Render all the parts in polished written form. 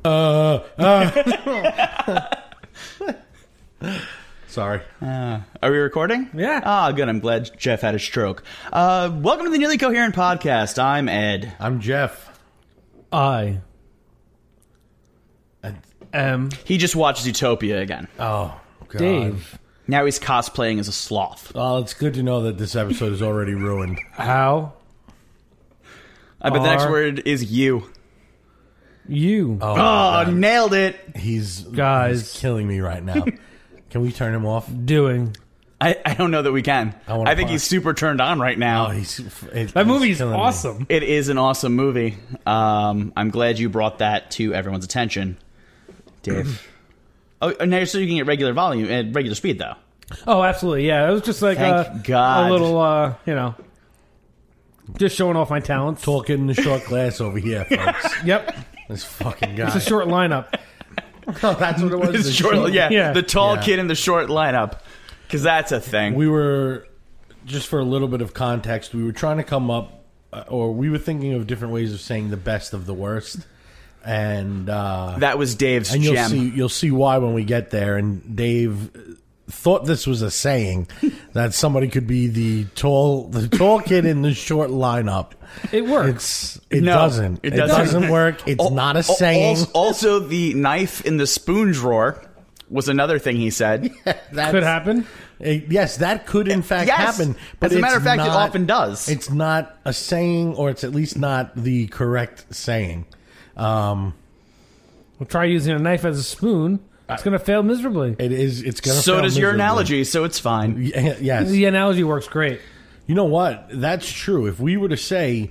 Sorry. Are we recording? Yeah. Ah, good. I'm glad Jeff had a stroke. Welcome to the Nearly Coherent Podcast. I'm Ed. I'm Jeff. I am He just watched Zootopia again. Oh, God. Dave. Now he's cosplaying as a sloth. Well, it's good to know that this episode is already ruined. How I bet the next Are- word is you. you Oh, Oh, God. nailed it. He's Guys. killing me right now. Can we turn him off? doing? I don't know that we can. wanna I think pause. he's super turned on right now. That movie is awesome. It is an awesome movie. I'm glad you brought that to everyone's attention, Dave. Oh, now so you can get regular volume at regular speed, though. Oh, absolutely. Yeah, it was just like Thank God. a little, just showing off my talents. Talking the short glass over here, folks. Yep, This fucking guy. it's a short lineup. Oh, that's what it was. The the short, short- yeah, the tall Yeah. kid in the short lineup, because that's a thing. We were, just for a little bit of context, we were trying to come up, or we were thinking of different ways of saying the best of the worst. And That was Dave's and gem. you'll see why when we get there. And Dave thought this was a saying that somebody could be the tall kid in the short lineup. It works. It No, doesn't. it It doesn't. doesn't work. It's not a saying. Also, the knife in the spoon drawer was another thing he said. That's- Could happen. Yes, that could in fact Yes. happen. But As a matter it's of fact, it not- often does. It's not a saying, or it's at least not the correct saying. We'll try using a knife as a spoon. It's going to fail miserably. It is. It's gonna. So fail does your miserably. analogy, so it's fine. Yes. The analogy works great. You know what? That's true. If we were to say,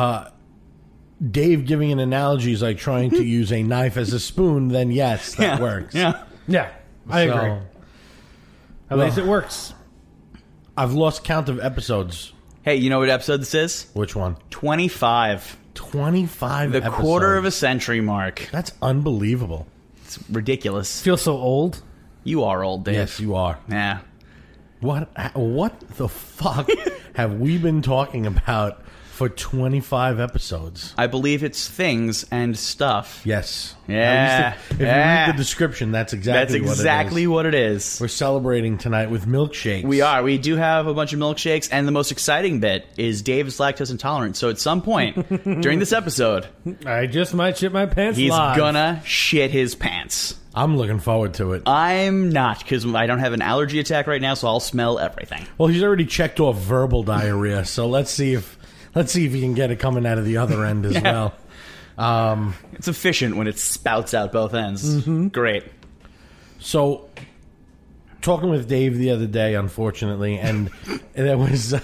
Dave giving an analogy is like trying to use a knife as a spoon, then yes, that works. Yeah. Yeah, I So, agree. At least it works. I've lost count of episodes. Hey, you know what episode this is? Which one? 25. 25 The episodes. quarter of a century mark. That's unbelievable. It's ridiculous. Feel so old. You are old, Dave. Yes, you are. Yeah. What the fuck have we been talking about for 25 episodes? I believe it's things and stuff. Yes. Yeah. If Yeah. you read the description, that's That's exactly exactly what what it is. We're celebrating tonight with milkshakes. We are. We do have a bunch of milkshakes, and the most exciting bit is Dave is lactose intolerant. So at some point during this episode, I just might shit my pants he's live. gonna shit his pants. I'm looking forward to it. I'm not, because I don't have an allergy attack right now, so I'll smell everything. Well, he's already checked off verbal diarrhea, so let's see if he can get it coming out of the other end as well. It's efficient when it spouts out both ends. Great. So, talking with Dave the other day, unfortunately, and there was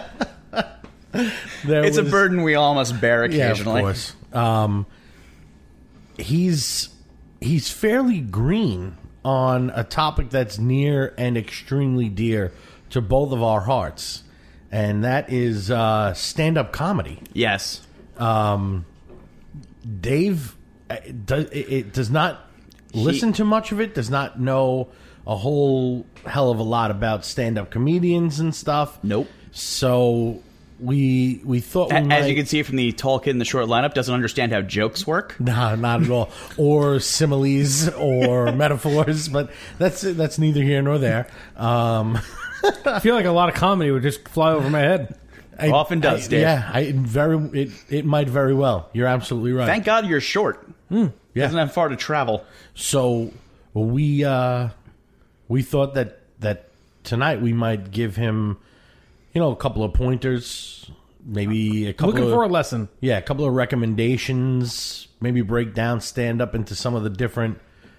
It's a burden we all must bear occasionally. Yeah, of course. He's fairly green on a topic that's near and extremely dear to both of our hearts, and that is stand-up comedy. Yes. Dave does not listen to much of it, does not know a whole hell of a lot about stand-up comedians and stuff. Nope. So we thought we As might... you can see from the tall kid in the short lineup, doesn't understand how jokes work. No, not at all. Or similes or metaphors, but that's neither here nor there. I feel like a lot of comedy would just fly over my head. Often does, Dave. Yeah, it might very well. You're absolutely right. Thank God you're short. Yeah. Doesn't have far to travel. So we thought that tonight we might give him, a couple of pointers, maybe a couple Looking of, for a lesson. Yeah, a couple of recommendations. Maybe break down stand up into some of the different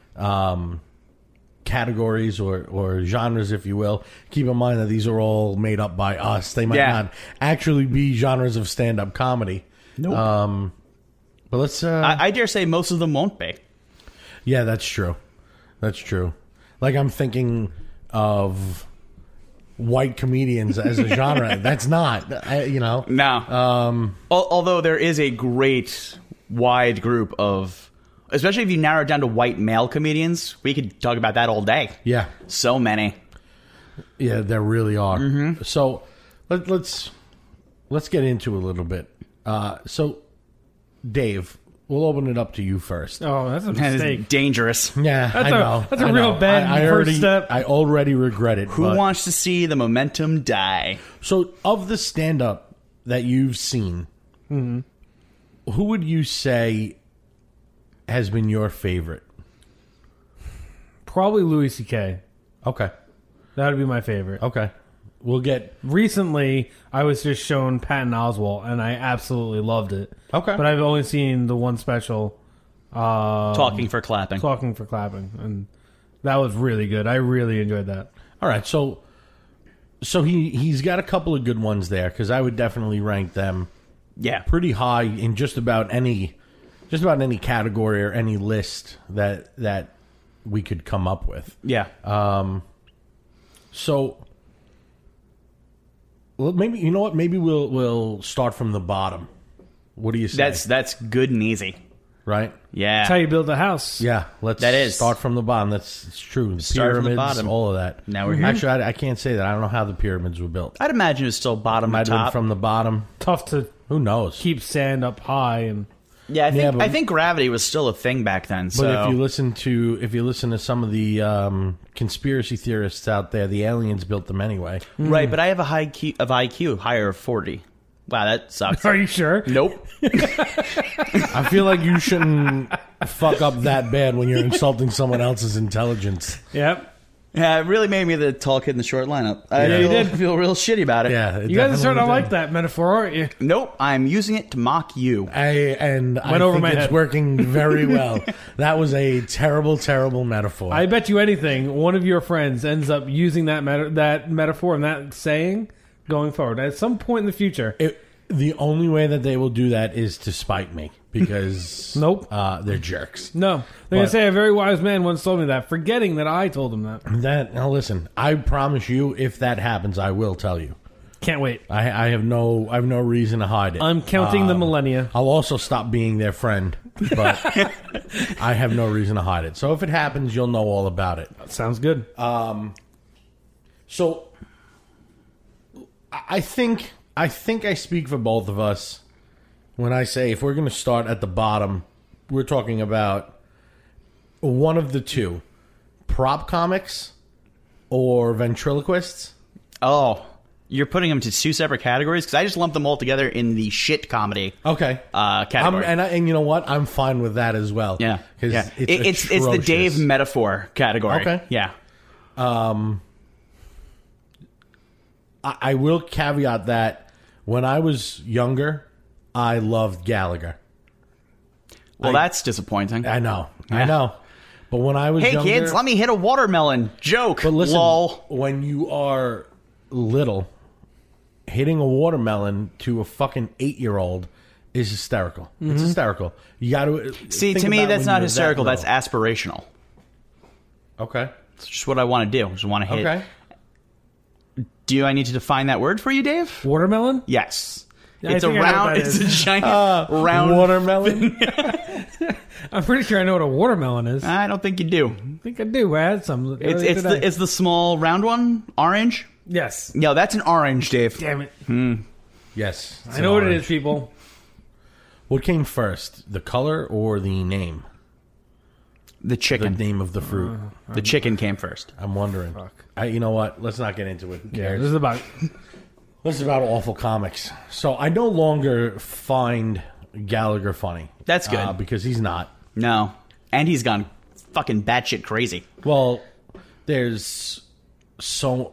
categories or genres, if you will. Keep in mind that these are all made up by us. They might not actually be genres of stand up comedy. Nope. But let's. I dare say most of them won't be. Yeah, that's true. That's true. Like I'm thinking of white comedians as a genre. That's not, No. Although there is a great wide group of, especially if you narrow it down to white male comedians, we could talk about that all day. Yeah. So many. Yeah, there really are. So let's get into a little bit. So, Dave, we'll open it up to you first. Oh, that's a That is mistake. dangerous. Yeah, That's I know. that's a I real know. bad I first already, step. I already regret it. Who but- wants to see the momentum die? So, of the stand-up that you've seen, who would you say has been your favorite? Probably Louis C.K. Okay. That would be my favorite. Okay. We'll get... Recently, I was just shown Patton Oswalt, and I absolutely loved it. Okay. But I've only seen the one special, Talking for clapping. Talking for Clapping, and that was really good. I really enjoyed that. All right, so he's got a couple of good ones there, because I would definitely rank them Yeah. pretty high in just about any category or any list that we could come up with. Yeah. So, well, maybe you know what? Maybe we'll start from the bottom. What do you say? That's good and easy. right. Yeah. That's how you build a house. Yeah, let's That is. start from the bottom. It's true. The Start from the pyramids, bottom. all of that. Now we're here. Actually, I can't say that. I don't know how the pyramids were built. I'd imagine it's still bottom Might to have been top. from the bottom. Tough to Who knows? keep sand up high, and Yeah, I think Yeah, but- I think gravity was still a thing back then. But So if you listen to some of the conspiracy theorists out there, the aliens built them anyway. right, but I have a high IQ higher of 40. Wow, that sucks. are you sure? Nope. I feel like you shouldn't fuck up that bad when you're insulting someone else's intelligence. Yep. Yeah, it really made me the tall kid in the short lineup. I Yeah, you feel real shitty about it. Yeah, it You guys are starting to definitely like did. that metaphor, aren't you? Nope, I'm using it to mock you. I Went over think my it's head. working very well. That was a terrible, terrible metaphor. I bet you anything, one of your friends ends up using that metaphor and that saying going forward at some point in the future. The only way that they will do that is to spite me because Nope. they're jerks. No, they're gonna But- say a very wise man once told me that, forgetting that I told him that. Now listen, I promise you, if that happens, I will tell you. Can't wait. I have no reason to hide it. I'm counting the millennia. I'll also stop being their friend, but I have no reason to hide it. So if it happens, you'll know all about it. Sounds good. So I think I speak for both of us when I say if we're going to start at the bottom, we're talking about one of the two: prop comics or ventriloquists. Oh, you're putting them to two separate categories? Because I just lumped them all together in the shit comedy Okay. category. And you know what? I'm fine with that as well. yeah. Because Yeah. it's the atrocious. Dave metaphor category. Okay. Yeah. I will caveat that when I was younger, I loved Gallagher. Well, that's disappointing. I know. Yeah. I know. But when I was Hey, younger, kids, let me hit a watermelon. Joke. But listen, Lol. when you are little, hitting a watermelon to a fucking 8-year-old is hysterical. It's hysterical. You got to See, to me, that's not hysterical. That's aspirational. Okay. It's just what I want to do. Just want to hit. Okay. Do I need to define that word for you, Dave? Watermelon? Yes. I It's a think I know what round. that It's a is. giant round. Watermelon. I'm pretty sure I know what a watermelon is. I I don't think you do. think I do. I had some. It's the small round one, orange. yes. No, that's an orange, Dave. Damn it. Yes. I know what it is, people. What came first, the color or the name? The The chicken. name of the fruit. The chicken came first. I'm wondering. You know what? Let's not get into it. Who Yeah, cares? this is about. This is about awful comics. So I no longer find Gallagher funny. That's good. Because he's not. No, and he's gone fucking batshit crazy. Well, there's so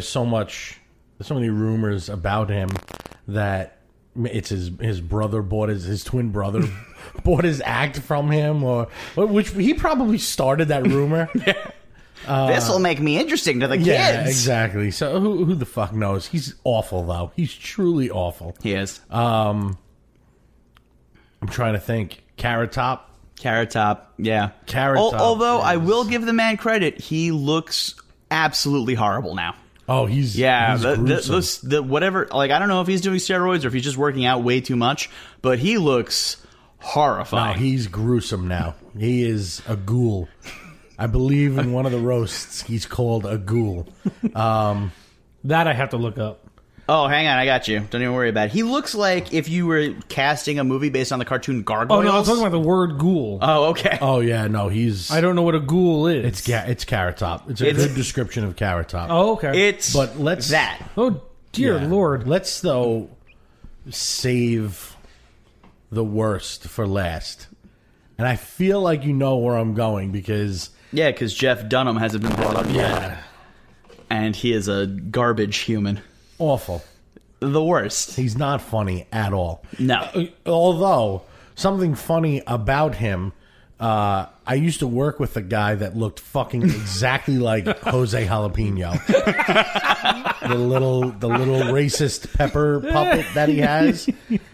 many rumors about him that it's his brother bought his twin brother bought his act from him, or which he probably started that rumor. This will make me interesting to the kids. Yeah, exactly. So who the fuck knows? He's awful though. He's truly awful. He is. I'm trying to think. Carrot Top. Carrot Top, yeah. Carrot Top Although I is- will give the man credit, he looks absolutely horrible now. Oh, he's Yeah, he's the whatever. Like, I don't know if he's doing steroids or if he's just working out way too much, but he looks No, horrifying. he's gruesome now. He is a ghoul. I believe in one of the roasts he's called a ghoul. That I have to look up. Oh, hang on, I got you. Don't even worry about it. He looks like if you were casting a movie based on the cartoon Oh, Gargoyles. no, I was talking about the word ghoul. Oh, okay. Oh yeah, no, he's. I don't know what a ghoul is. It's Carrot Top. It's a good description of Carrot Top. Oh, okay. It's But let's- that. Oh, dear Yeah. Lord. Let's though save the worst for last, and I feel like you know where I'm going because Yeah, because Jeff Dunham hasn't been brought up yet. yeah, And he is a garbage human. awful. The worst. He's not funny at all. No. Although something funny about him, I used to work with a guy that looked fucking exactly like Jose Jalapeno. the little racist pepper puppet that he has.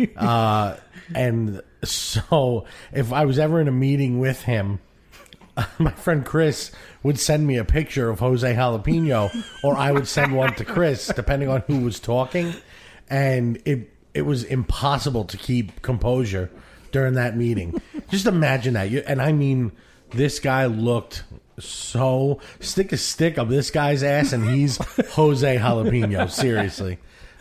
And so if I was ever in a meeting with him, my friend Chris would send me a picture of Jose Jalapeno, or I would send one to Chris, depending on who was talking. And it was impossible to keep composure during that meeting. Just imagine that. And I mean, this guy looked so... Stick a stick up this guy's ass, and he's Jose Jalapeno. Seriously.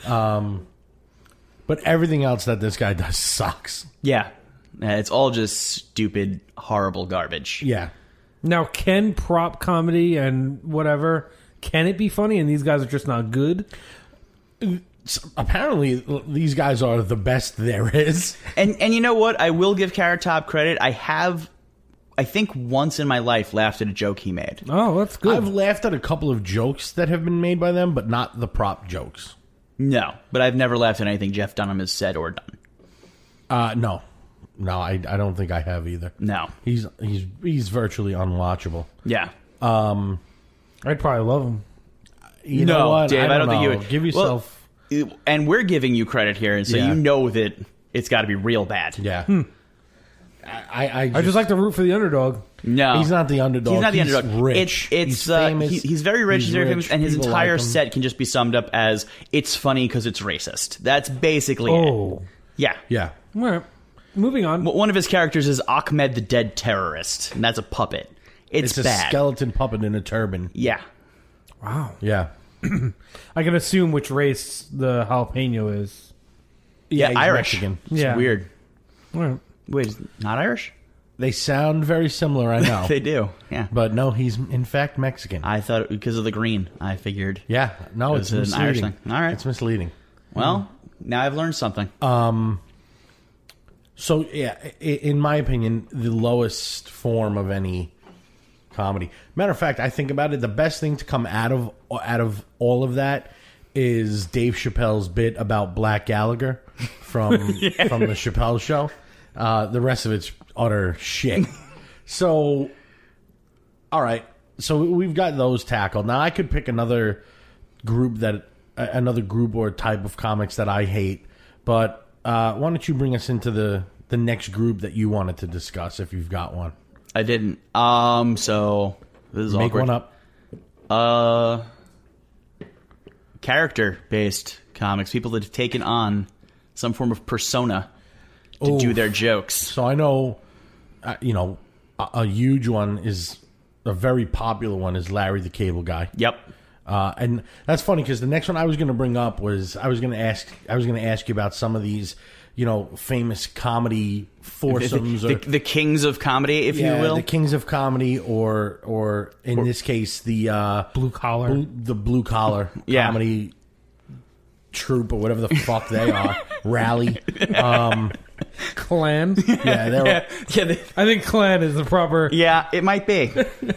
But everything else that this guy does sucks. Yeah. It's all just stupid, horrible garbage. Yeah. Now, can prop comedy and whatever, can it be funny and these guys are just not good? Apparently, these guys are the best there is. And you know what? I will give Carrot Top credit. I think once in my life, laughed at a joke he made. Oh, that's good. I've laughed at a couple of jokes that have been made by them, but not the prop jokes. No, but I've never laughed at anything Jeff Dunham has said or done. No, I don't think I have either. No. He's virtually unwatchable. Yeah. I'd probably love them. You know what, Dave, I don't think you know. would. Give yourself. Well, and we're giving you credit here, and so Yeah. you know that it's got to be real bad. Yeah. I I just like to root for the underdog. No, He's not the underdog. He's not the He's underdog. rich. He's famous. He's very rich. He's very rich. famous, and his People entire like him. set can just be summed up as "it's funny because it's racist." That's basically Oh. it. Yeah. Yeah. All right. Moving on. One of his characters is Ahmed the Dead Terrorist, and that's a puppet. It's a bad. skeleton puppet in a turban. Yeah. Wow. Yeah. I can assume which race the jalapeno is. Yeah, he's Irish. Mexican. It's Yeah. weird. All right. Wait, is not Irish? They sound very similar, I know. They do. Yeah. But no, he's in fact Mexican. I thought because of the green. I figured. Yeah. No, It's it's an Irish misleading. thing. All right. It's misleading. Well, now I've learned something. So, yeah, in my opinion, the lowest form of any comedy. Matter of fact, I think about it, the best thing to come out of all of that is Dave Chappelle's bit about Black Gallagher from from the Chappelle Show. The rest of it's utter shit. So, all right. So we've got those tackled. Now I could pick another group or type of comics that I hate, but why don't you bring us into the next group that you wanted to discuss if you've got one? I didn't. So this is Make awkward. one up. Character-based comics, people that have taken on some form of persona to do Oof. their jokes. So I know, a huge one is a very popular one is Larry the Cable Guy. Yep. And that's funny because the next one I was going to bring up was I was going to ask you about some of these, famous comedy foursomes The kings of comedy, if you will. the kings of comedy, or in this case the Blue collar. blue collar Yeah. comedy troupe or whatever the fuck they are, rally. Clan. Yeah, they're Yeah, I think clan is the proper. yeah, it might be.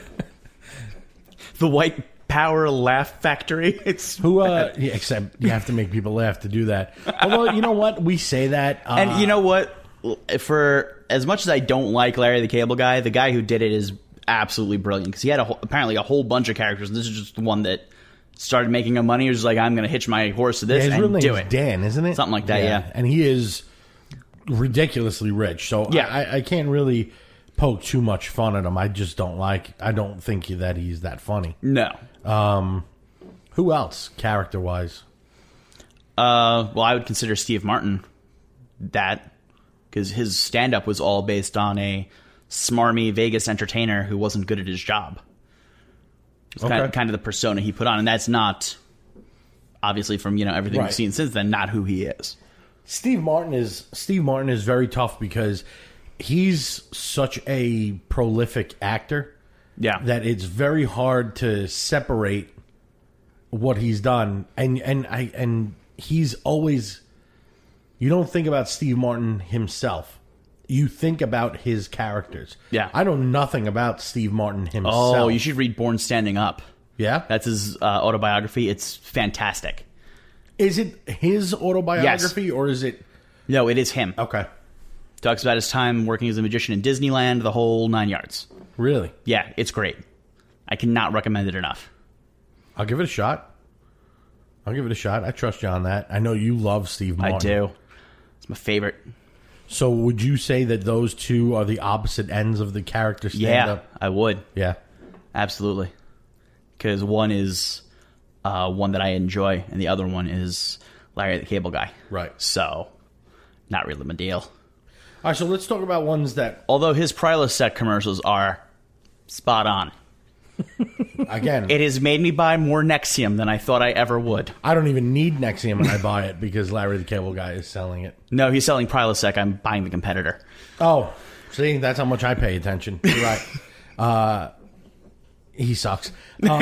The White Power Laugh Factory. It's except you have to make people laugh to do that. Although you know what, we say that, and you know what? For as much as I don't like Larry the Cable Guy, the guy who did it is absolutely brilliant because he had apparently a whole bunch of characters. And this is just the one that started making him money. He was just like, I'm going to hitch my horse to this his real and name do is it. Dan, isn't it? Something like that, yeah. And he is ridiculously rich, so Yeah. I can't really poke too much fun at him. I just don't think that he's that funny. No. Who else, character wise? Well, I would consider Steve Martin that because his stand-up was all based on a smarmy Vegas entertainer who wasn't good at his job. It's kind of the persona he put on, and that's not. obviously from everything Right. we've seen since then, not who he is. Steve Martin is very tough because he's such a prolific actor Yeah, that it's very hard to separate what he's done, and he's always. You don't think about Steve Martin himself. You think about his characters. Yeah. I know nothing about Steve Martin himself. Oh, you should read Born Standing Up. Yeah? That's his autobiography. It's fantastic. Is it his autobiography or is it... No, it is him. Okay. Talks about his time working as a magician in Disneyland, the whole 9 yards. Really? Yeah, it's great. I cannot recommend it enough. I'll give it a shot. I trust you on that. I know you love Steve Martin. I do. It's my favorite. So would you say that those two are the opposite ends of the character Yeah, stand-up? I would. Yeah. Absolutely. Because one is one that I enjoy, and the other one is Larry the Cable Guy. Right. So, not really my deal. All right, so let's talk about ones that, Although his Prilosec commercials are spot on. again, It has made me buy more Nexium than I thought I ever would. I don't even need Nexium when I buy it because Larry the Cable Guy is selling it. No, he's selling Prilosec. I'm buying the competitor. Oh, see, that's how much I pay attention. You're right. He sucks.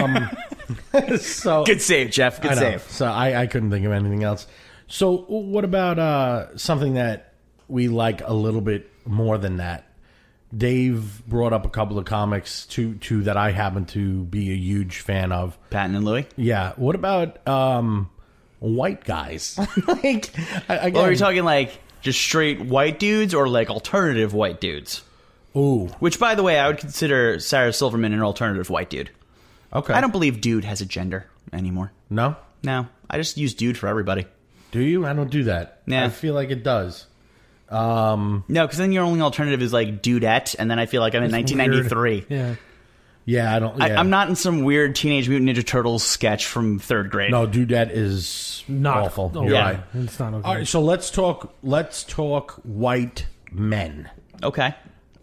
So Good save, Jeff. Good I know. save. So I couldn't think of anything else. So what about something that we like a little bit more than that? Dave brought up a couple of comics, two that I happen to be a huge fan of. Patton and Louie. Yeah. What about white guys? Like, again, Well, are you talking like just straight white dudes or like alternative white dudes? Ooh. Which, by the way, I would consider Sarah Silverman an alternative white dude. Okay. I don't believe dude has a gender anymore. No? No, I just use dude for everybody. Do you? I don't do that. Yeah. I feel like it does. No, because then your only alternative is like dudette, and then I feel like I'm in 1993. Yeah. Yeah, I don't. Yeah. I'm not in some weird Teenage Mutant Ninja Turtles sketch from 3rd grade. No, Dudette is Not awful. oh, You're yeah. right. It's not okay. All right, so let's talk white men. Okay.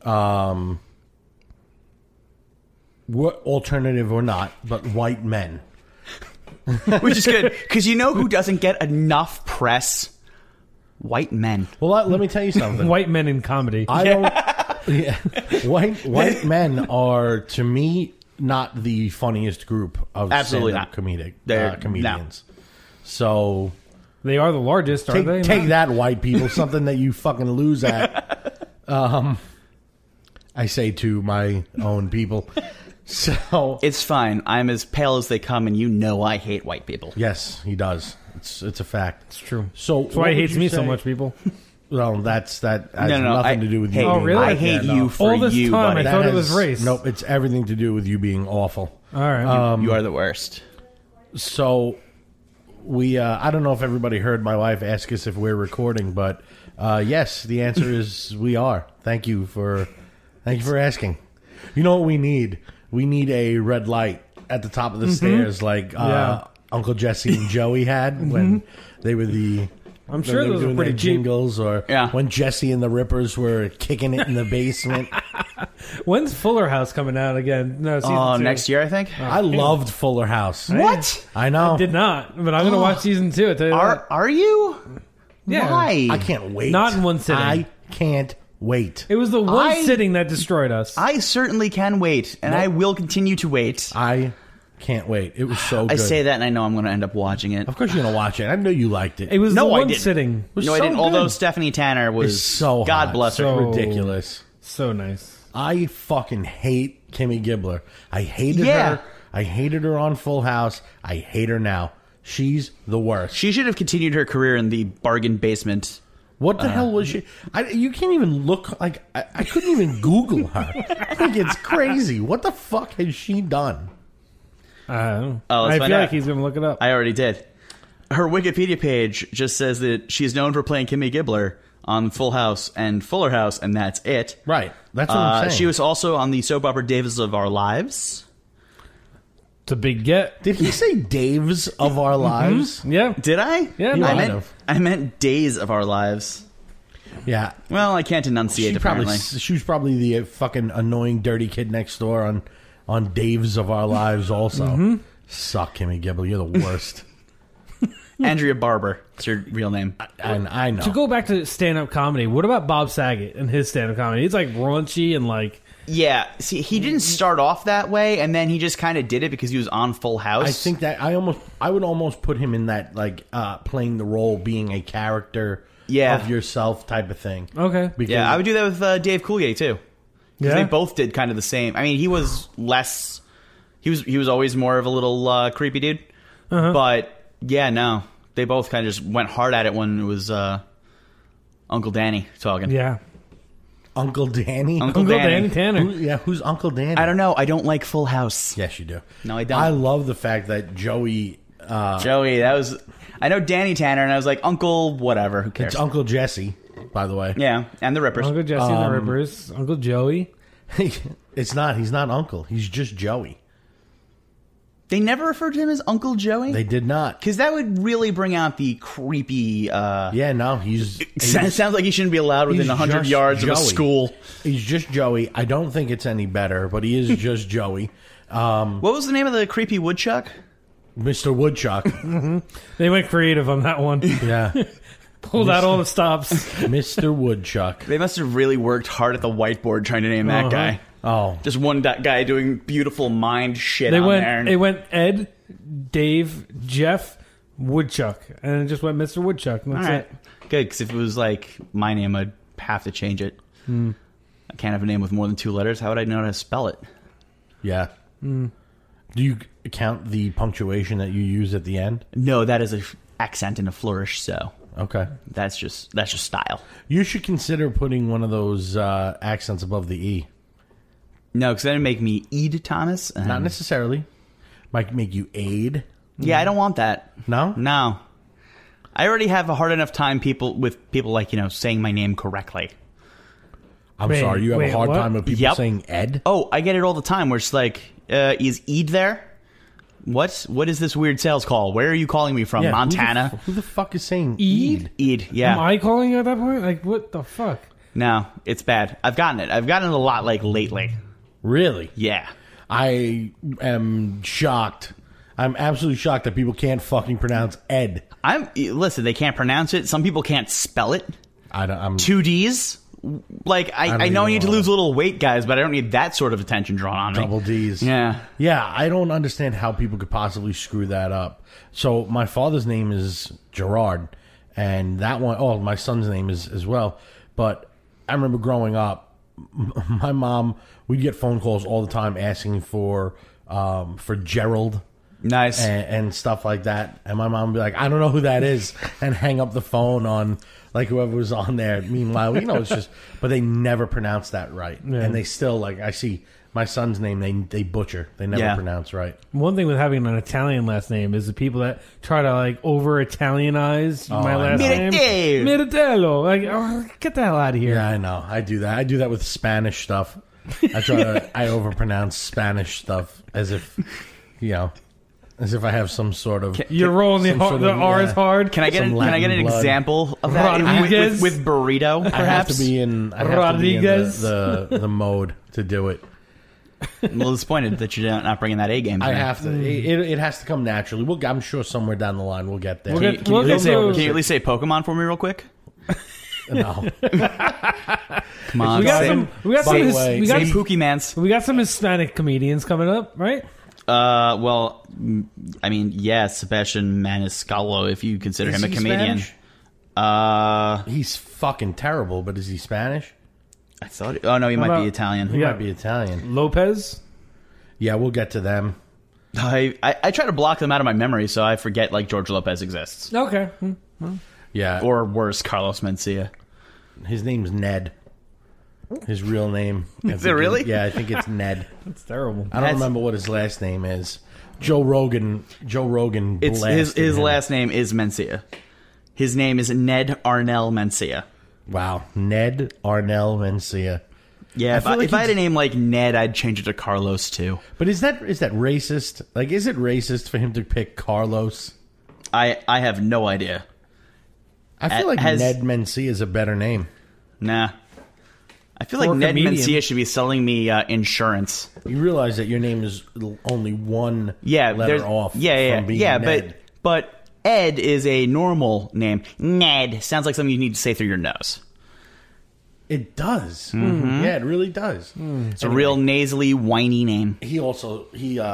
What alternative or not, but white men. Which is good, because you know who doesn't get enough press? White men. Well, let me tell you something. White men in comedy. I don't. Yeah, white men are to me not the funniest group of Absolutely stand-up not. They're- comedians. So They are the largest, are they? take not? that, white people. Something that you fucking lose at. I say to my own people. So It's fine. I'm as pale as they come, and you know I hate white people. yes, he does. It's a fact. It's true. So That's why what he would hates you me so say- much, people. Well, that has No, nothing to do with you. Hey, Oh, really? I hate Yeah, you no. for All this you, time, buddy. I thought it was race. Nope, it's everything to do with you being awful. All right. You are the worst. So we, I don't know if everybody heard my wife ask us if we're recording, but yes, the answer is we are. Thank you for asking. You know what we need? We need a red light at the top of the stairs, like Yeah. Uncle Jesse and Joey had when they were I'm sure they were those are doing pretty their cheap. jingles, or Yeah. when Jesse and the Rippers were kicking it in the basement. When's Fuller House coming out again? No, season 2. Next year, I think. I loved Fuller House. What? I know. I did not, but I'm going to watch season 2. I tell you that. Are you? Yeah. Why? I can't wait. Not in one sitting. I can't wait. It was the one I- sitting that destroyed us. I certainly can wait, and I will continue to wait. I can't wait. It was so good. I say that, and I know I'm going to end up watching it. Of course you're going to watch it. I know you liked it. It was No, the I one didn't. sitting. was No, I so didn't. good. Although Stephanie Tanner was It's so God hot. bless her. So- ridiculous. So nice. I fucking hate Kimmy Gibbler. I hated Yeah. her. I hated her on Full House. I hate her now. She's the worst. She should have continued her career in the bargain basement. What the hell was she? You can't even look like... I couldn't even Google her. Like, it's crazy. What the fuck has she done? I don't know. Oh, let's I find feel out. like he's going to look it up. I already did. Her Wikipedia page just says that she's known for playing Kimmy Gibbler on Full House and Fuller House, and that's it. Right. That's what I'm saying. She was also on the soap opera Days of Our Lives. It's a big get. Did he say Daves of Our Lives? Yeah. Did I? Yeah, You no. might have. I meant Days of Our Lives. Yeah. Well, I can't enunciate, apparently. She was probably the fucking annoying dirty kid next door on Daves of Our Lives also. Suck, Kimmy Gibbler. You're the worst. Andrea Barber. It's your real name. I know. To go back to stand-up comedy, what about Bob Saget and his stand-up comedy? It's like raunchy and like... Yeah, see, he didn't start off that way, and then he just kind of did it because he was on Full House. I think that I would almost put him in that like playing the role, being a character of yourself type of thing. Okay. Because I would do that with Dave Coulier too. Yeah. They both did kind of the same. I mean, he was less. He was always more of a little creepy dude, but yeah, no, they both kind of just went hard at it when it was Uncle Danny talking. Yeah. Uncle Danny. Uncle Danny Tanner. Who's Uncle Danny? I don't know. I don't like Full House. Yes, you do. No, I don't. I love the fact that Joey. Joey, that was. I know Danny Tanner, and I was like, Uncle whatever. Who cares? It's Uncle Jesse, by the way. Yeah, and the Rippers. Uncle Jesse and the Rippers. Uncle Joey. It's not. He's not Uncle. He's just Joey. They never referred to him as Uncle Joey? They did not. Because that would really bring out the creepy... Yeah, no, he's... sounds like he shouldn't be allowed within he's 100 just yards of a Joey. school. He's just Joey. I don't think it's any better, but he is just Joey. What was the name of the creepy woodchuck? Mr. Woodchuck. They went creative on that one. Yeah. Pulled out all the stops. Mr. Woodchuck. They must have really worked hard at the whiteboard trying to name that guy. Oh. Just one guy doing beautiful mind shit They on went. there. They went Ed, Dave, Jeff, Woodchuck, and it just went Mr. Woodchuck. And All that's right. it. Good, because if it was like my name, I'd have to change it. I can't have a name with more than 2 letters. How would I know how to spell it? Yeah. Do you count the punctuation that you use at the end? No, that is an accent and a flourish, so Okay. that's just style. You should consider putting one of those accents above the E. No, because that'd make me Ede Thomas. Not necessarily. Might make you Aid. Yeah, I don't want that. No? No. I already have a hard enough time with people like, saying my name correctly. I'm Wait, sorry. You have a hard what? time with people Yep. saying Ed? Oh, I get it all the time where it's like, is Ede there? What is this weird sales call? Where are you calling me from? Yeah, Montana? Who the fuck is saying Ede? Ed? Ede, yeah. Am I calling you at that point? Like, what the fuck? No, it's bad. I've gotten it. I've gotten it a lot like lately. Really? Yeah. I am shocked. I'm absolutely shocked that people can't fucking pronounce Ed. Listen, they can't pronounce it. Some people can't spell it. I'm 2 Ds. Like, I know I need to even lose a little weight, guys, but I don't need that sort of attention drawn on me. double D's. Yeah. Yeah, I don't understand how people could possibly screw that up. So my father's name is Gerard, and that one, oh, my son's name is as well. But I remember growing up, my mom, we'd get phone calls all the time asking for Gerald. Nice. And stuff like that. And my mom would be like, I don't know who that is, and hang up the phone on like whoever was on there. Meanwhile, it's just, but they never pronounce that right. Yeah. And they still, like, I see my son's name, they butcher. They never pronounce right. One thing with having an Italian last name is the people that try to like over Italianize my last name. Miratello. Like, get the hell out of here. Yeah, I know. I do that. I do that with Spanish stuff. I overpronounce Spanish stuff as if, as if I have some sort of... You're rolling the some sort of, R's hard. Can I get an Latin example of that Rodriguez? with burrito? Perhaps. I have to be in Rodriguez? the mode to do it. I'm a little disappointed that you're not bringing that A game. I have to. It has to come naturally. I'm sure somewhere down the line we'll get there. We'll get- Can you we'll at least say Pokemon for me real quick? No. Come on. We got say- some. We got by some. the way, We got, say Pokemans. we got some Hispanic comedians coming up, right? Well, I mean, yeah, Sebastian Maniscalco, if you consider Is him a he comedian. Spanish? He's fucking terrible, but is he Spanish? I thought. Oh no, he might about- be Italian. He Yeah. might be Italian. Lopez. Yeah, we'll get to them. I try to block them out of my memory so I forget like George Lopez exists. Okay. Yeah. Or worse, Carlos Mencia. His name's Ned. His real name. Is it really? Yeah, I think it's Ned. That's terrible. I don't That's- remember what his last name is. Joe Rogan. It's blasted his him. last name is Mencia. His name is Ned Arnell Mencia. Wow, Ned Arnell Mencia. Yeah, feel like if I had a he's- name like Ned, I'd change it to Carlos too. But is that racist? Like, is it racist for him to pick Carlos? I have no idea. I feel like Has- Ned Mencia is a better name. Nah. I feel For like a Ned comedian. Mencia should be selling me insurance. You realize that your name is only one Yeah, letter there's off yeah, from being yeah, Ned. but Ed is a normal name. Ned sounds like something you need to say through your nose. It does. Mm-hmm. Yeah, it really does. It's a real nasally, whiny name. He also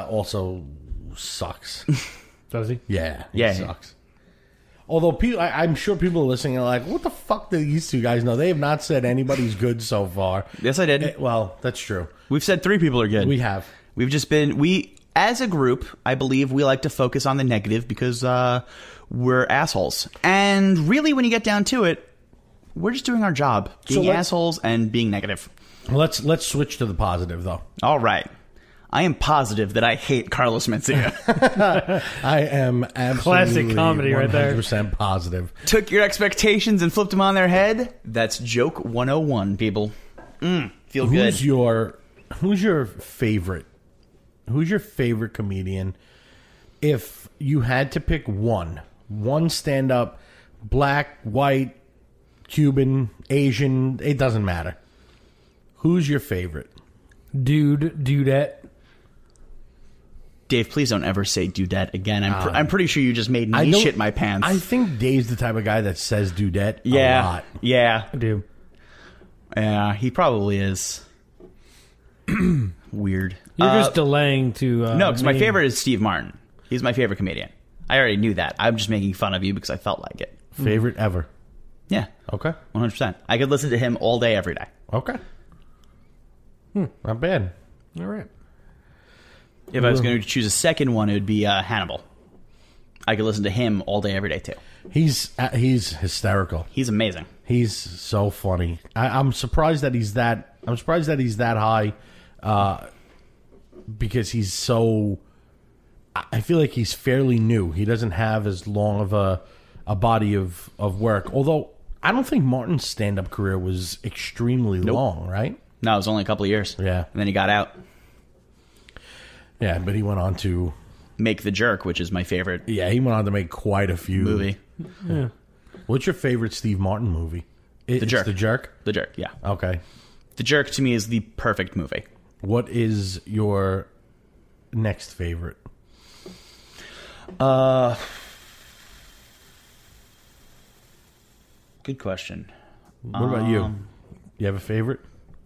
sucks. Does he? Yeah, Yeah. sucks. Although I'm sure people are listening are like, what the fuck do these two guys know? They have not said anybody's good so far. Yes, I did. Well, that's true. We've said 3 people are good. We have. We've just been... As a group, I believe we like to focus on the negative because we're assholes. And really, when you get down to it, we're just doing our job. Being assholes and being negative. Let's switch to the positive, though. All right. I am positive that I hate Carlos Mencia. I am absolutely classic comedy right there. 100% positive. Took your expectations and flipped them on their head. That's joke 101, people. Feel good. Who's your favorite? Who's your favorite comedian? If you had to pick one stand-up, black, white, Cuban, Asian, it doesn't matter. Who's your favorite? Dudette. Dave, please don't ever say dudette again. I'm pretty sure you just made me shit my pants. I think Dave's the type of guy that says dudette a lot. Yeah. I do. Yeah, he probably is. Weird. You're just delaying to... no, because my favorite is Steve Martin. He's my favorite comedian. I already knew that. I'm just making fun of you because I felt like it. Favorite ever? Yeah. Okay. 100%. I could listen to him all day, every day. Okay. Not bad. All right. If I was going to choose a second one, it would be Hannibal. I could listen to him all day, every day, too. He's hysterical. He's amazing. He's so funny. I'm surprised that he's that. I'm surprised that he's that high, because he's so. I feel like he's fairly new. He doesn't have as long of a body of work. Although I don't think Martin's stand-up career was extremely long, right? No, it was only a couple of years. Yeah, and then he got out. Yeah, but he went on to make The Jerk, which is my favorite. Yeah, he went on to make quite a few movie. Yeah. What's your favorite Steve Martin movie? The Jerk. The Jerk? The Jerk, yeah. Okay. The Jerk to me is the perfect movie. What is your next favorite? Good question. What about you? You have a favorite?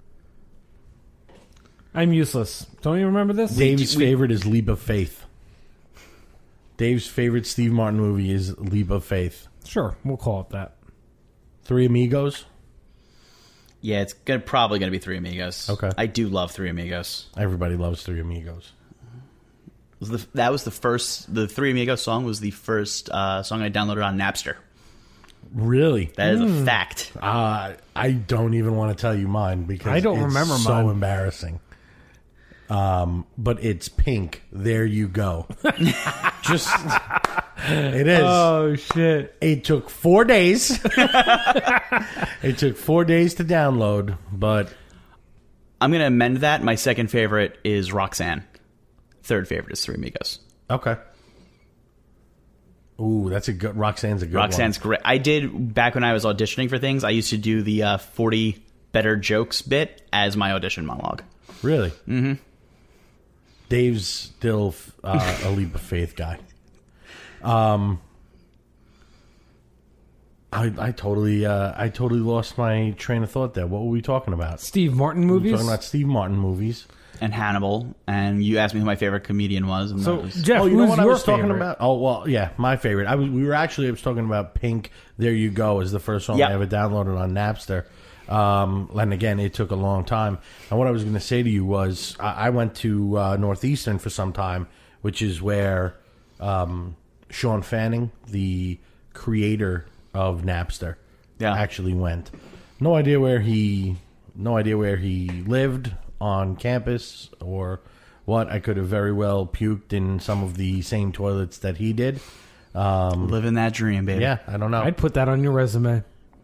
I'm useless. Don't you remember this? Dave's favorite is Leap of Faith. Dave's favorite Steve Martin movie is Leap of Faith. Sure, we'll call it that. Three Amigos? Yeah, it's probably going to be Three Amigos. Okay. I do love Three Amigos. Everybody loves Three Amigos. That was the first... The Three Amigos song was the first song I downloaded on Napster. Really? That is a fact. I don't even want to tell you mine because I don't remember so mine. Embarrassing. But it's Pink. There you go. Just it is. Oh shit! It took 4 days. It took 4 days to download, but I'm going to amend that. My second favorite is Roxanne. Third favorite is Three Amigos. Okay. Ooh, that's a good. Roxanne's a good. Roxanne's great. I did back when I was auditioning for things. I used to do the 40 better jokes bit as my audition monologue. Really? Mm-hmm. Dave's still a Leap of Faith guy. I totally lost my train of thought there. What were we talking about? Steve Martin movies? We were talking about Steve Martin movies. And Hannibal. And you asked me who my favorite comedian was. And So, that was, Jeff, You know who's what I your was talking favorite? about? Oh, well, yeah, my favorite. I was talking about Pink, There You Go, is the first song Yep. I ever downloaded on Napster. And again, it took a long time. And what I was going to say to you was I went to Northeastern for some time, which is where Sean Fanning, the creator of Napster, actually went. No idea where he lived on campus or what. I could have very well puked in some of the same toilets that he did. living that dream, baby. Yeah, I don't know. I'd put that on your resume.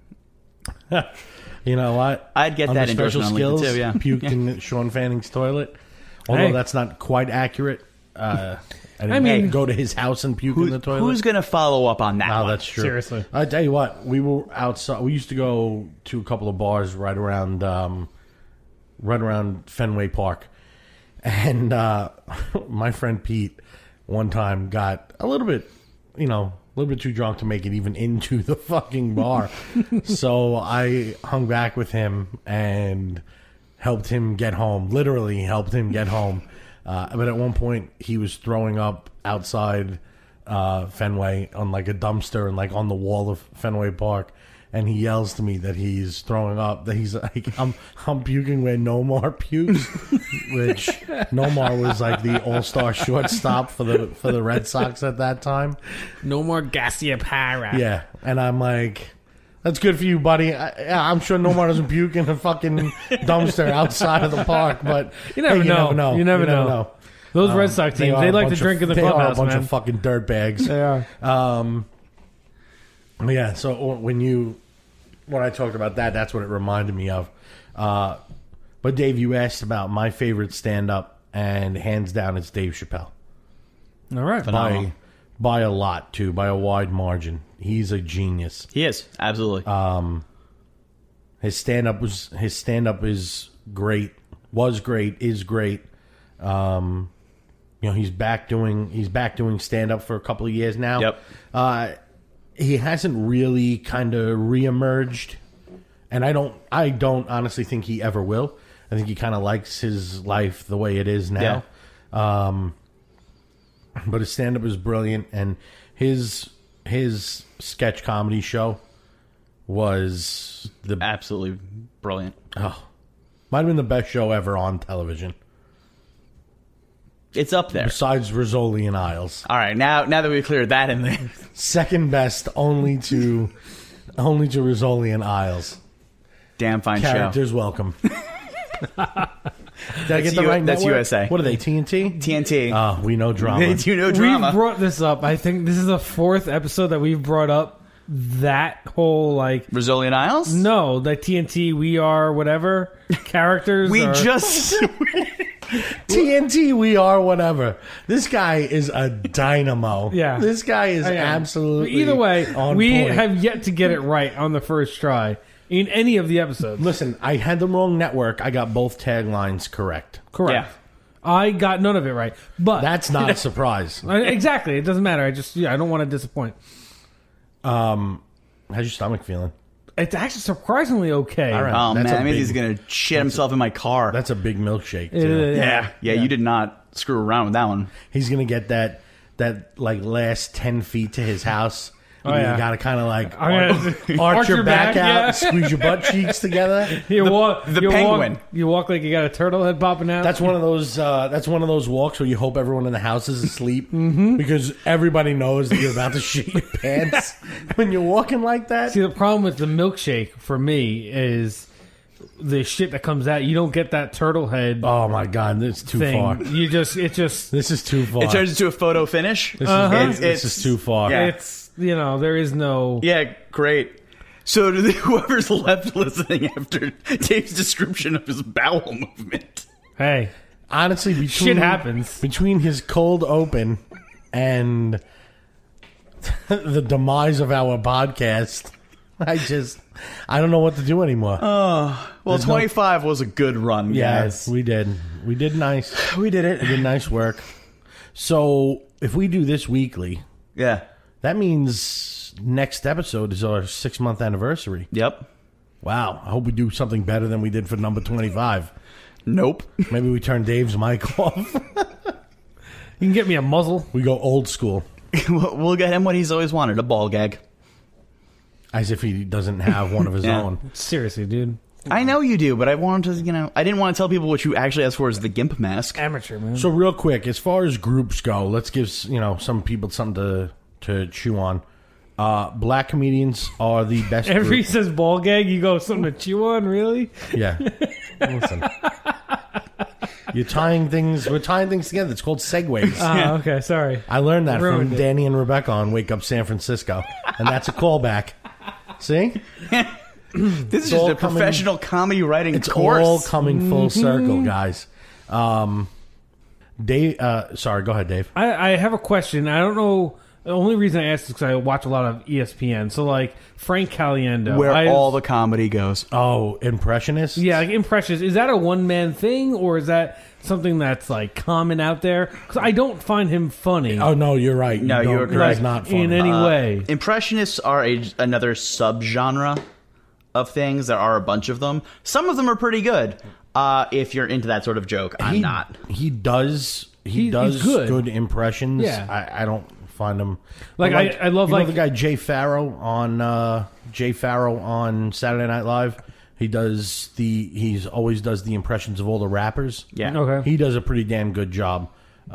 You know what? I'd get Under that special endorsement on skills, LinkedIn too, yeah. Puked in Sean Fanning's toilet. Although Hey. that's not quite accurate. I didn't go to his house and puke in the toilet. Who's going to follow up on that No, one? that's true. Seriously. I tell you what, we were outside. We used to go to a couple of bars right around Fenway Park, and my friend Pete one time got a little bit little bit too drunk to make it even into the fucking bar. So I hung back with him and helped him get home. Literally helped him get home. But at one point, he was throwing up outside Fenway on like a dumpster and like on the wall of Fenway Park. And he yells to me that he's throwing up, that he's like, I'm puking where Nomar pukes, which Nomar was like the all-star shortstop for the Red Sox at that time. Nomar Garciaparra. Yeah, and I'm like, that's good for you, buddy. I'm sure Nomar doesn't puke in a fucking dumpster outside of the park, but you never know. You never know. Those Red Sox teams, they like to drink in the clubhouse, man. They are a bunch of fucking dirtbags. They are. Yeah, so when I talked about that, that's what it reminded me of. But Dave, you asked about my favorite stand-up, and hands down, it's Dave Chappelle. All right. By a lot, too, by a wide margin. He's a genius. He is, absolutely. His stand-up is great. Was great, is great. He's back doing stand-up for a couple of years now. Yep. He hasn't really kind of reemerged, and I don't honestly think he ever will. I think he kind of likes his life the way it is now. Yeah. But his stand-up is brilliant, and his sketch comedy show was absolutely brilliant. Oh, might have been the best show ever on television. It's up there. Besides Rizzoli and Isles. All right, now that we cleared that in there. Second best only to Rizzoli and Isles. Damn fine Characters show. welcome. Did I get the right That's network? USA. What are they, TNT? TNT. Oh, we know drama. They do know drama. We've brought this up. I think this is the fourth episode that we've brought up that whole, like... Rizzoli and Isles? No, the TNT, we are whatever characters. TNT, we are whatever. This guy is a dynamo. Yeah. This guy is absolutely either way, on we point. have yet to get it right on the first try in any of the episodes. Listen, I had the wrong network. I got both taglines correct. Correct. Yeah. I got none of it right. But that's not a surprise. Exactly. It doesn't matter. I don't want to disappoint. How's your stomach feeling? It's actually surprisingly okay. All right. Oh, man. That means he's going to shit himself in my car. That's a big milkshake, too. Yeah, you did not screw around with that one. He's going to get that like last 10 feet to his house. You got to kind of like arch your back out, squeeze your butt cheeks together. The penguin. You walk like you got a turtle head popping out. That's one of those. That's one of those walks where you hope everyone in the house is asleep because everybody knows that you're about to shit your pants when you're walking like that. See, the problem with the milkshake for me is the shit that comes out. You don't get that turtle head. Oh my god, this is too far. This is too far. It turns into a photo finish. This is too far. Yeah. It's there is no. Yeah, great. So to whoever's left listening after Dave's description of his bowel movement. Hey, honestly, shit happens between his cold open and the demise of our podcast. I don't know what to do anymore. Oh, well, 25 was a good run, guys. Yes, we did. We did nice. We did it. We did nice work. So if we do this weekly, that means next episode is our 6-month anniversary. Yep. Wow. I hope we do something better than we did for number 25. Nope. Maybe we turn Dave's mic off. You can get me a muzzle. We go old school. We'll get him what he's always wanted, a ball gag. As if he doesn't have one of his own. Seriously, dude. I know you do, but I wanted to, I didn't want to tell people what you actually asked for is the GIMP mask. Amateur, man. So real quick, as far as groups go, let's give, some people something to chew on. Black comedians are the best Every group. says ball gag, you go something to chew on, really? Yeah. Listen. We're tying things together. It's called segues. Oh, okay, sorry. I learned that from Danny and Rebecca on Wake Up San Francisco. And that's a callback. See? This is just a professional comedy writing course. It's all coming full circle, guys. Dave, sorry, go ahead, Dave. I have a question. I don't know The only reason I asked is because I watch a lot of ESPN. So, like, Frank Caliendo. Where all the comedy goes. Oh, impressionists? Yeah, like impressions. Is that a one-man thing, or is that something that's, like, common out there? Because I don't find him funny. Oh, no, you're right. No, you're correct. correct. Not funny. In any way. Impressionists are another subgenre of things. There are a bunch of them. Some of them are pretty good. If you're into that sort of joke, I'm not. He does He's good impressions. Yeah. I don't find him Like, I love, you know like, the guy Jay Farrow on Saturday Night Live. He's always does the impressions of all the rappers. Yeah. Okay. He does a pretty damn good job.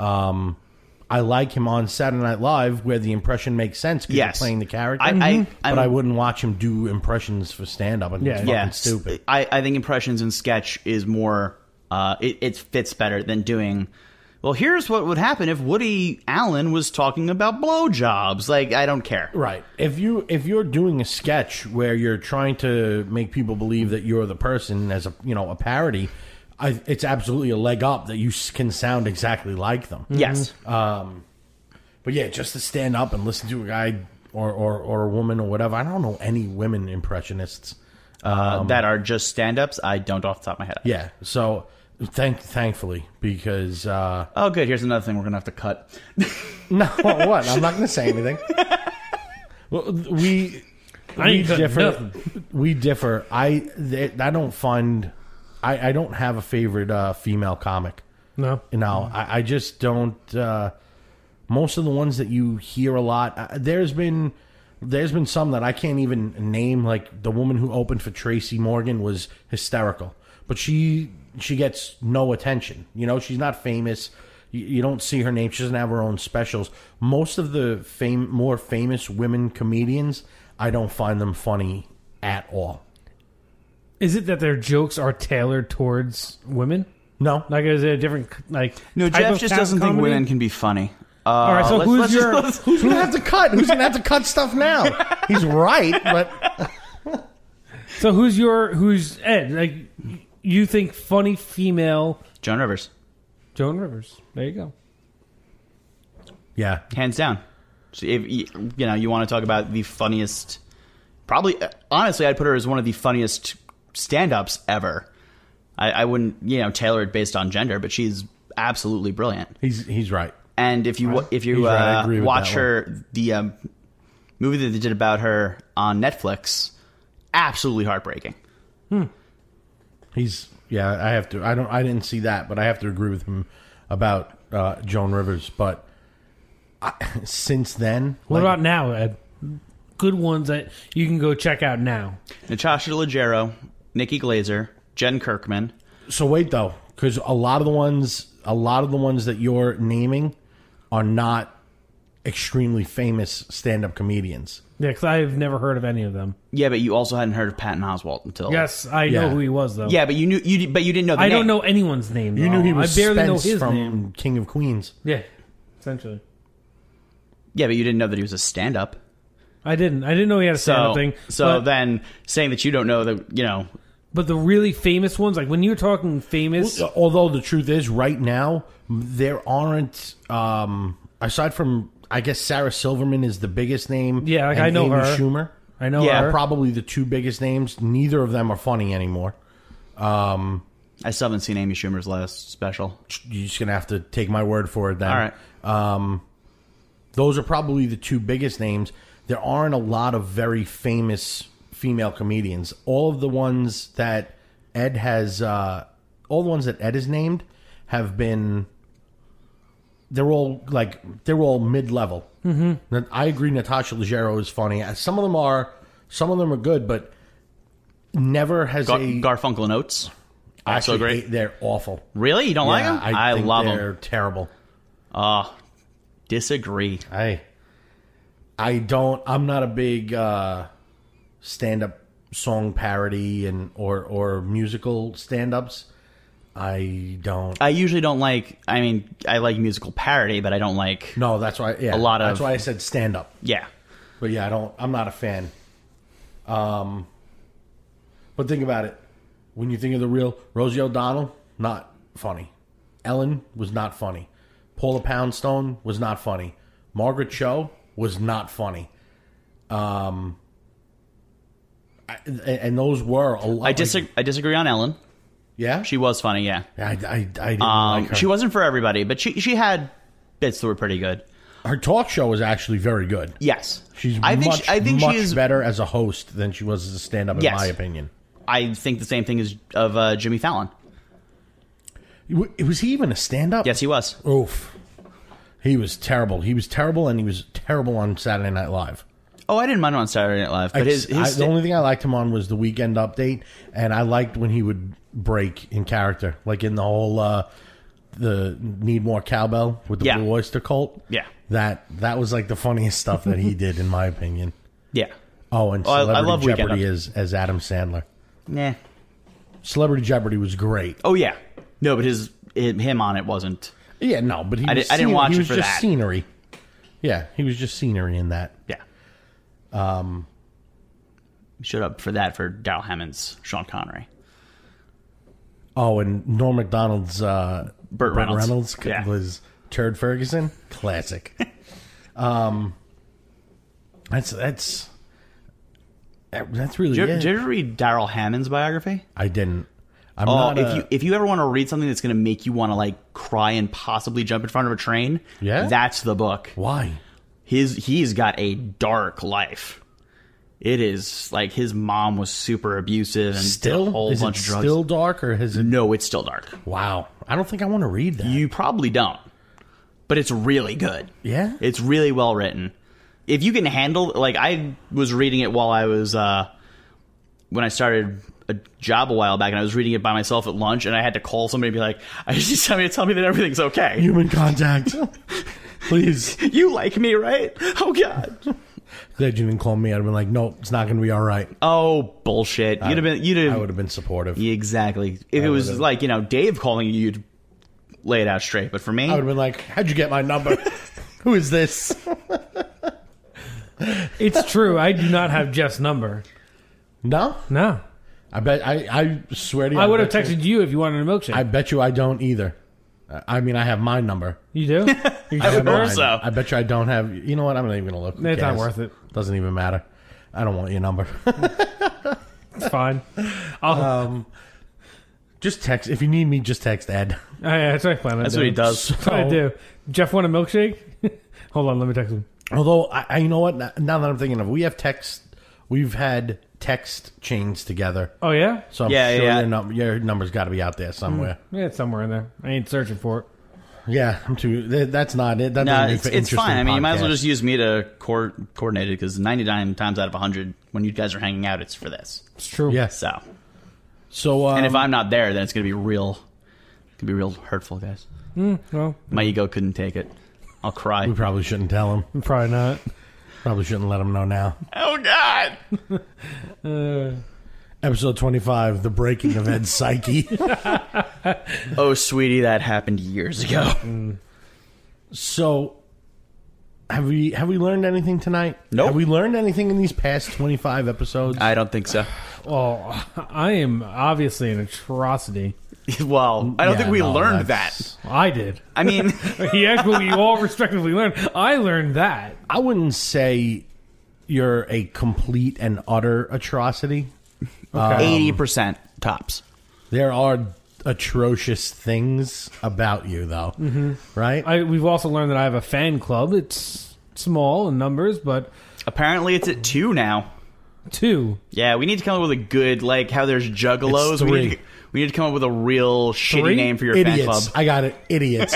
I like him on Saturday Night Live where the impression makes sense because Yes. you're playing the character. But I wouldn't watch him do impressions for stand up. I think it's fucking Yeah, stupid. I think impressions in sketch is more. It fits better than doing. Well, here's what would happen if Woody Allen was talking about blowjobs. Like, I don't care. Right. If you're doing a sketch where you're trying to make people believe that you're the person as a parody, it's absolutely a leg up that you can sound exactly like them. Yes. But yeah, just to stand up and listen to a guy or a woman or whatever. I don't know any women impressionists that are just stand-ups. I don't off the top of my head. Yeah. So thankfully, because Oh, good. Here's another thing we're gonna have to cut. no, what? I'm not going to say anything. Well, we differ. nothing. We differ. I don't find. I don't have a favorite female comic. No. No, I just don't. Most of the ones that you hear a lot, there's been some that I can't even name. Like the woman who opened for Tracy Morgan was hysterical, but she gets no attention. You know, she's not famous. You don't see her name. She doesn't have her own specials. Most of the more famous women comedians, I don't find them funny at all. Is it that their jokes are tailored towards women? No. Like, is it a different, like, No, type Jeff of just doesn't think comedy? women can be funny. All right, so who's Who's gonna have to cut? Who's gonna have to cut stuff now? He's right, but who's Ed? Like, you think funny female Joan Rivers, Joan Rivers? There you go. yeah, hands down. So if you want to talk about the funniest, probably honestly, I'd put her as one of the funniest stand-ups ever. I wouldn't tailor it based on gender, but she's absolutely brilliant. he's right. And if you Right. He's right. I agree with watch that her, the movie that they did about her on Netflix, absolutely heartbreaking. He's I have to. I didn't see that, but I have to agree with him about Joan Rivers. But since then, What about now, Ed? Good ones that you can go check out now. Natasha Leggero, Nikki Glaser, Jen Kirkman. So wait though, because a lot of the ones that you're naming are not extremely famous stand-up comedians. Yeah, because I've never heard of any of them. Yeah, but you also hadn't heard of Patton Oswalt until. Yes, I know Yeah. who he was, though. Yeah, but you knew, but you didn't know the I name. don't know anyone's name. You though. knew he was I barely know Spence his from name. King of Queens. Yeah, essentially. Yeah, but you didn't know that he was a stand-up. I didn't know he had a stand-up thing. So but, then saying that you don't know that, but the really famous ones, like when you're talking famous, Although the truth is, right now there aren't. Aside from, I guess Sarah Silverman is the biggest name. Yeah, like, and I know Amy her. Schumer. I know Yeah, her. Probably the two biggest names. Neither of them are funny anymore. I still haven't seen Amy Schumer's last special. You're just gonna have to take my word for it. Then, All right. those are probably the two biggest names. There aren't a lot of very famous female comedians. All of the ones that Ed has, named, have been. They're all mid-level. Mm-hmm. I agree. Natasha Leggero is funny. Some of them are good, but never has Garfunkel and Oates. Also actually great. They're awful. Really? You don't like them? I think love they're them. terrible. Disagree. I don't. I'm not a big stand-up song parody or musical stand-ups. I don't. I usually don't like. I mean, I like musical parody, but I don't like. No, that's why. Yeah, that's why I said stand-up. Yeah. But yeah, I don't. I'm not a fan. But think about it. When you think of the real Rosie O'Donnell, not funny. Ellen was not funny. Paula Poundstone was not funny. Margaret Cho was not funny. And those were a lot. I disagree on Ellen. Yeah, She was funny, yeah. I didn't like her. She wasn't for everybody, but she had bits that were pretty good. Her talk show was actually very good. Yes. She's I think much she is better as a host than she was as a stand-up, in my opinion. I think the same thing as of Jimmy Fallon. Was he even a stand-up? Yes, he was. Oof. He was terrible. He was terrible, and he was terrible on Saturday Night Live. Oh, I didn't mind him on Saturday Night Live, but the only thing I liked him on was the Weekend Update, and I liked when he would break in character, like in the whole the Need More Cowbell with the Blue Oyster Cult. Yeah, that was like the funniest stuff that he did, in my opinion. Yeah. Oh, and Celebrity I love Jeopardy as Adam Sandler. Nah. Celebrity Jeopardy was great. Oh yeah, no, but him on it wasn't. Yeah, no, but I didn't watch it for that. He was just scenery. Yeah, he was just scenery in that. Yeah. Showed up for that for Daryl Hammond's Sean Connery. Oh, and Norm Macdonald's Burt Reynolds was Turd Ferguson. Classic. That's really it. Did you ever read Daryl Hammond's biography? I didn't. If you ever want to read something that's going to make you want to like cry and possibly jump in front of a train, that's the book. Why? He's got a dark life. It is like his mom was super abusive and still did a whole bunch of drugs. Still dark, or has it? No, it's still dark. Wow, I don't think I want to read that. You probably don't, but it's really good. Yeah, it's really well written. If you can handle, like, I was reading it while I was when I started a job a while back, and I was reading it by myself at lunch, and I had to call somebody and be like, "I just tell me that everything's okay." Human contact, please. You like me, right? Oh God. Glad you didn't call me. I'd have been like, "No, it's not going to be all right." Oh bullshit! I would have been supportive. Exactly. If it was like Dave calling you, you'd lay it out straight. But for me, I would have been like, "How'd you get my number? Who is this?" It's true. I do not have Jeff's number. No. I bet. I swear to you, I would have texted you if you wanted a milkshake. I bet you I don't either. I mean, I have my number. You do? I would hope so. I bet you I don't have. You know what? I'm not even gonna look. It's not worth it. Doesn't even matter. I don't want your number. It's fine. Just text. If you need me, just text Ed. Oh, yeah, that's what I plan on That's doing. what he does. That's what I do. Jeff want a milkshake? Hold on, let me text him. Although, you know what? Now that I'm thinking of it, we've had text chains together. Oh, yeah? So I'm sure your number's got to be out there somewhere. Yeah, it's somewhere in there. I ain't searching for it. Yeah, I'm too. That's not it. It's fine. I mean, you might as well just use me to coordinate it, because 99 times out of 100, when you guys are hanging out, it's for this. It's true. Yeah. So, and if I'm not there, then it's going to be real hurtful, guys. Well, my ego couldn't take it. I'll cry. We probably shouldn't tell him. Probably not. Probably shouldn't let him know now. Oh, God! Episode 25, The Breaking of Ed's Psyche. Oh, sweetie, that happened years ago. So, have we learned anything tonight? Nope. Have we learned anything in these past 25 episodes? I don't think so. Oh, I am obviously an atrocity. Well, I don't think we learned that. I did. I mean, he actually, we all respectively learned. I learned that. I wouldn't say you're a complete and utter atrocity. Okay. 80% tops. There are atrocious things about you, though. Mm-hmm. Right? We've also learned that I have a fan club. It's small in numbers, but apparently it's at 2 now. 2. Yeah, we need to come up with a good, like how there's juggalos. It's 3. We need to come up with a real shitty name for your Idiots. fan club. I got it. Idiots.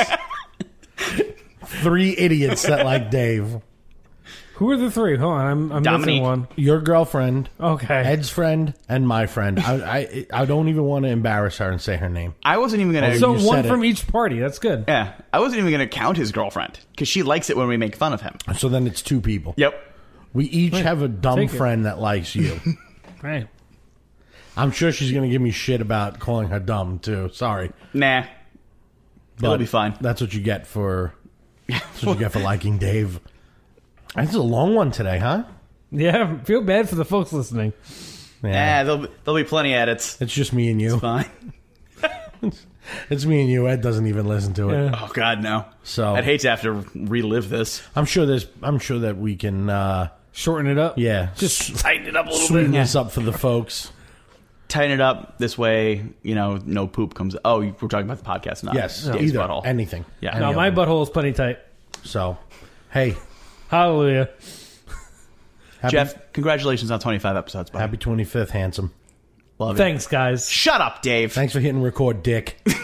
3 idiots that like Dave. Who are the 3? Hold on, I'm missing one. Your girlfriend. Okay. Ed's friend and my friend. I don't even want to embarrass her and say her name. I wasn't even going to... So one from each party. That's good. Yeah. I wasn't even going to count his girlfriend, because she likes it when we make fun of him. So then it's 2 people. Yep. We each have a dumb friend that likes you. Hey. I'm sure she's going to give me shit about calling her dumb, too. Sorry. Nah. It'll be fine. That's what you get for liking Dave. That's a long one today, huh? Yeah, feel bad for the folks listening. Yeah, there'll be plenty of edits. It's just me and you. It's fine. It's me and you. Ed doesn't even listen to it. Yeah. Oh God, no. So I'd hate to have to relive this. I'm sure that we can. Shorten it up. Yeah, Just tighten it up a little sweeten bit. this up for the folks. Tighten it up this way. No poop comes. Oh, we're talking about the podcast, not Yes, Dave's either butthole. anything. Yeah. Any No, of my them. butthole is plenty tight. So, hey, Hallelujah. Jeff, congratulations on 25 episodes. Buddy. happy 25th, handsome. Love it. Thanks, guys. Shut up, Dave. Thanks for hitting record, Dick.